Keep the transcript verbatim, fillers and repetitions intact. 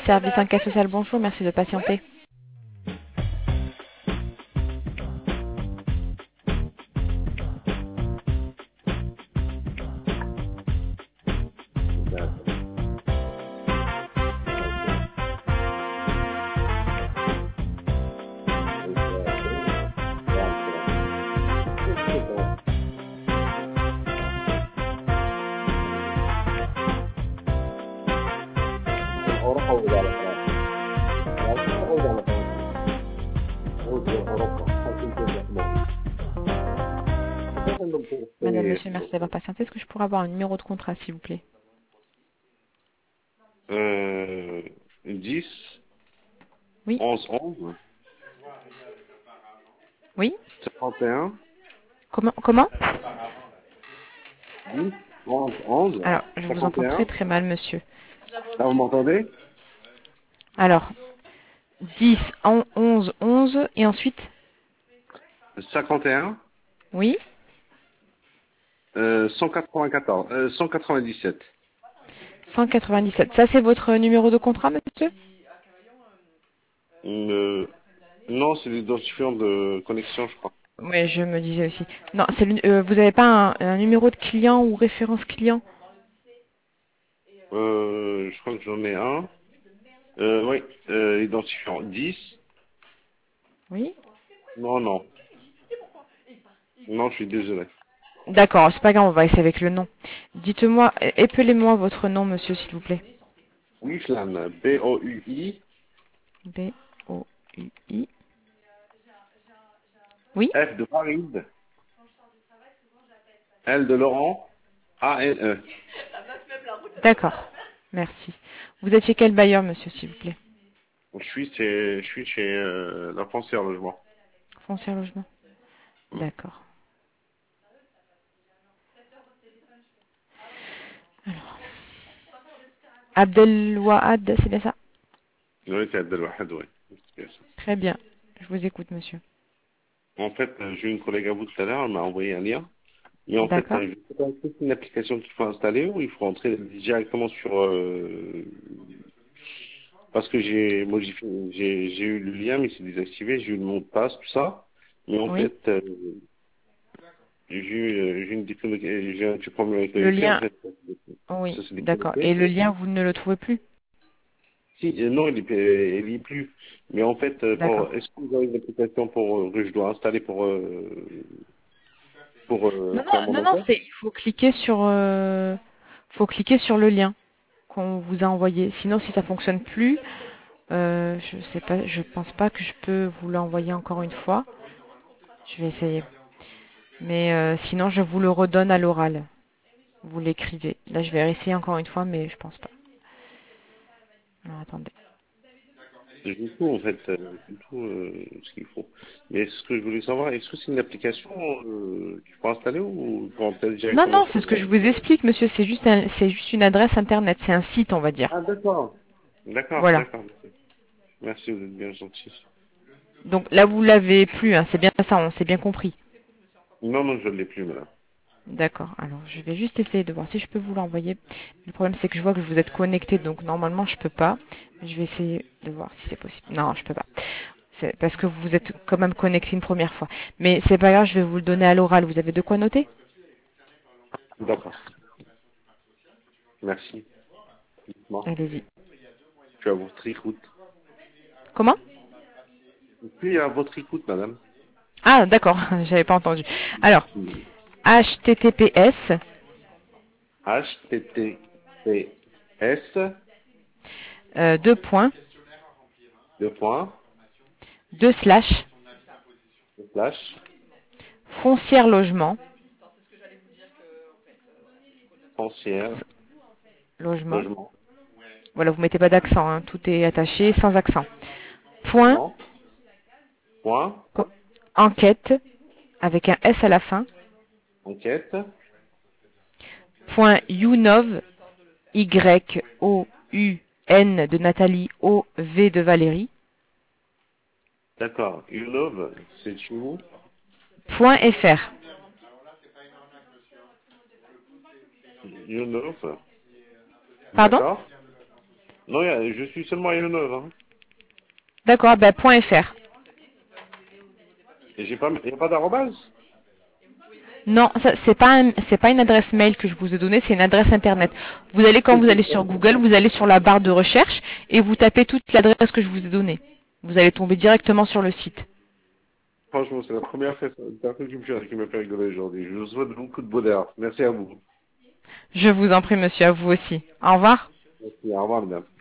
service enquête sociale, bonjour, merci de patienter. Madame, monsieur, merci d'avoir patienté. Est-ce que je pourrais avoir un numéro de contrat, s'il vous plaît? Euh, dix, Oui. onze, onze, Oui. cinquante et un, Comment Comment dix, onze, onze, Alors, je vous cinquante et entends très un. très mal, monsieur. Là, vous m'entendez? Alors, dix, onze, onze, et ensuite cinquante et un, Oui. euh, cent quatre-vingt-quatorze, euh, cent quatre-vingt-dix-sept. cent quatre-vingt-dix-sept. Ça, c'est votre numéro de contrat, monsieur? Euh, non, c'est l'identifiant de connexion, je crois. Oui, je me disais aussi. Non, c'est le- euh, vous n'avez pas un, un numéro de client ou référence client? Euh, je crois que j'en ai un. Euh, oui, euh, identifiant dix. Oui. Non, non. Non, je suis désolé. D'accord, c'est pas grave, on va essayer avec le nom. Dites-moi, euh, épelez-moi votre nom, monsieur, s'il vous plaît. Wislan, B O U I, B O U I. Oui. F de Paris, L de Laurent, A N E. D'accord. Merci. Vous êtes chez quel bailleur, monsieur, s'il vous plaît? Je suis chez, je suis chez euh, la foncière logement. Foncière logement. D'accord. Alors. Abdelwahad, c'est bien ça? Oui, c'est Abdelwahad, oui. C'est ça. Très bien. Je vous écoute, monsieur. En fait, euh, j'ai une collègue à vous tout à l'heure, elle m'a envoyé un lien. Et en fait, D'accord. euh, je sais pas, est-ce que c'est une application qu'il faut installer ou il faut entrer directement sur... euh, parce que j'ai modifié, j'ai j'ai eu le lien, mais c'est désactivé, j'ai eu le mot de passe, tout ça. Mais en Oui. fait, euh, j'ai eu euh, j'ai une difficulté, j'ai un petit problème avec le Le wifi, en lien. fait. Oui. Ça s'est D'accord. déconnecté. Et le lien, vous ne le trouvez plus? Si, euh, non, il est, euh, il y est plus. Mais en fait, euh, D'accord. pour, est-ce que vous avez une application pour, euh, que je dois installer pour, euh, pour euh, Non, non, faire mon non, non, enquête? c'est, il faut cliquer sur, euh, faut cliquer sur le lien qu'on vous a envoyé. Sinon, si ça fonctionne plus, euh, je sais pas, je pense pas que je peux vous l'envoyer encore une fois. Je vais essayer. Mais euh, sinon, je vous le redonne à l'oral. Vous l'écrivez. Là, je vais essayer encore une fois, mais je pense pas. Alors, attendez. J'ai tout, en fait, euh, j'ai tout euh, ce qu'il faut. Mais ce que je voulais savoir, est-ce que c'est une application euh, qu'il faut installer ou il faut entrer Non, directement non, sur c'est le ce que site? je vous explique, monsieur. C'est juste, un, c'est juste une adresse internet. C'est un site, on va dire. Ah, d'accord. D'accord, Voilà. d'accord. Merci, vous êtes bien gentil. Donc là, vous l'avez plus. Hein, c'est bien ça. On s'est bien compris. Non, non, je ne l'ai plus, madame. D'accord. Alors, je vais juste essayer de voir si je peux vous l'envoyer. Le problème, c'est que je vois que vous êtes connecté, donc normalement, je peux pas. Je vais essayer de voir si c'est possible. Non, je peux pas. C'est parce que vous êtes quand même connecté une première fois. Mais c'est pas grave, je vais vous le donner à l'oral. Vous avez de quoi noter? D'accord. Merci. Dites-moi. Allez-y. Je suis à votre écoute. Comment? Je suis à votre écoute, madame. Ah, d'accord. J'avais pas entendu. Alors, H T T P S H T T P S, euh, deux points, deux points, deux slash, slash, foncière logement, foncière, logement. logement, Voilà, vous mettez pas d'accent, hein, tout est attaché sans accent. Point, logement, point, co- enquête, avec un S à la fin, enquête, point younov, Y O U N de Nathalie, O V de Valérie, d'accord, you love, c'est chez vous, point F R. you love, Pardon? d'accord, Non, il y a- je suis seulement à Yonov, hein. D'accord, ben .fr. Et j'ai pas, il n'y a pas d'arrobase? Non, ça, c'est pas un- c'est pas une adresse mail que je vous ai donnée, c'est une adresse internet. Vous allez quand C'est vous c'est allez quoi? sur Google, vous allez sur la barre de recherche et vous tapez toute l'adresse que je vous ai donnée. Vous allez tomber directement sur le site. Franchement, c'est la première fois- personne qui me fait, qui me fait rigoler aujourd'hui. Je vous souhaite beaucoup de bonheur. Merci à vous. Je vous en prie, monsieur, à vous aussi. Au revoir. Merci, au revoir, madame.